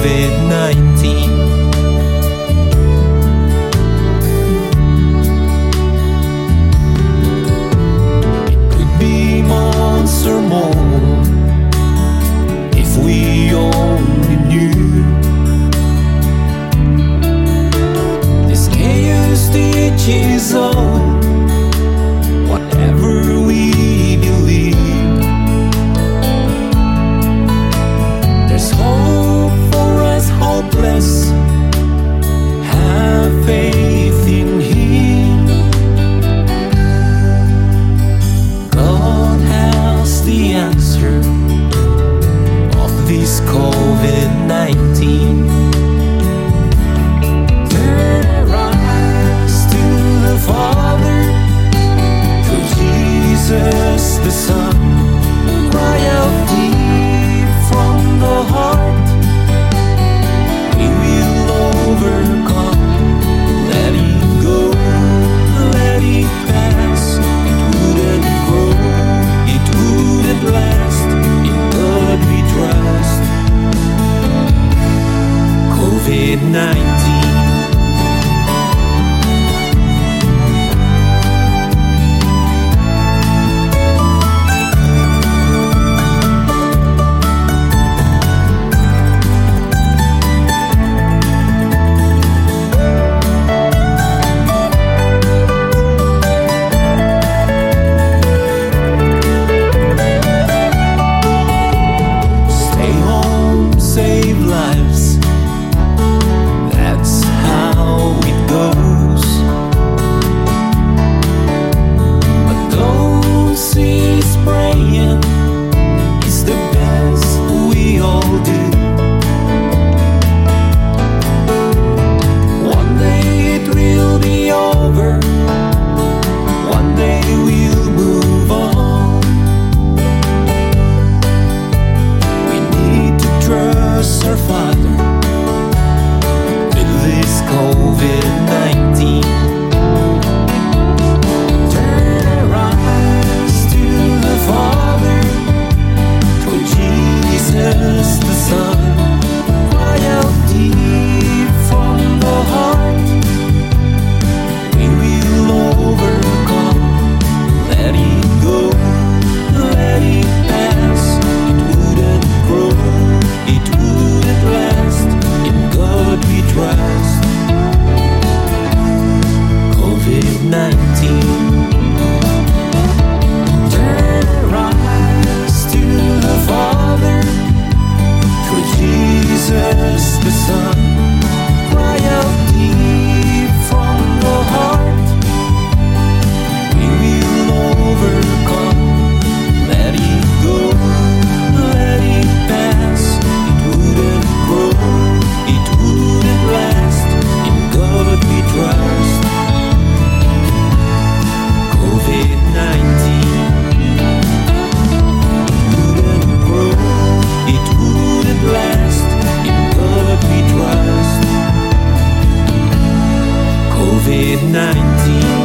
COVID-19. It could be months or more if we only knew. This chaos teaches all whatever we believe. There's hope for us hopeless. Have faith in Him. God has the answer of this COVID-19. Turn our eyes to the Father, to Jesus the Son. Cry out deep from the heart. We will overcome. Let it go, let it pass. It wouldn't grow, it wouldn't last. In God we trust. COVID-19. Stay home, save lives. That's how it goes. But don't cease praying. It's the best we all do. One day it will be over. One day we'll move on. We need to trust our Father with this COVID-19. Turn our eyes to the Father, to Jesus the Son. Cry out deep from the heart. We will overcome. Let it go, let it pass. It wouldn't grow, it wouldn't last. In God we trust. COVID-19. Turn our eyes to the Father, to Jesus the Son. Cry out deep from the heart. We will overcome. Let it go, let it pass. It wouldn't grow, it wouldn't last. In God we trust. COVID-19. Wouldn't grow, it wouldn't last. In God we trust. COVID-19.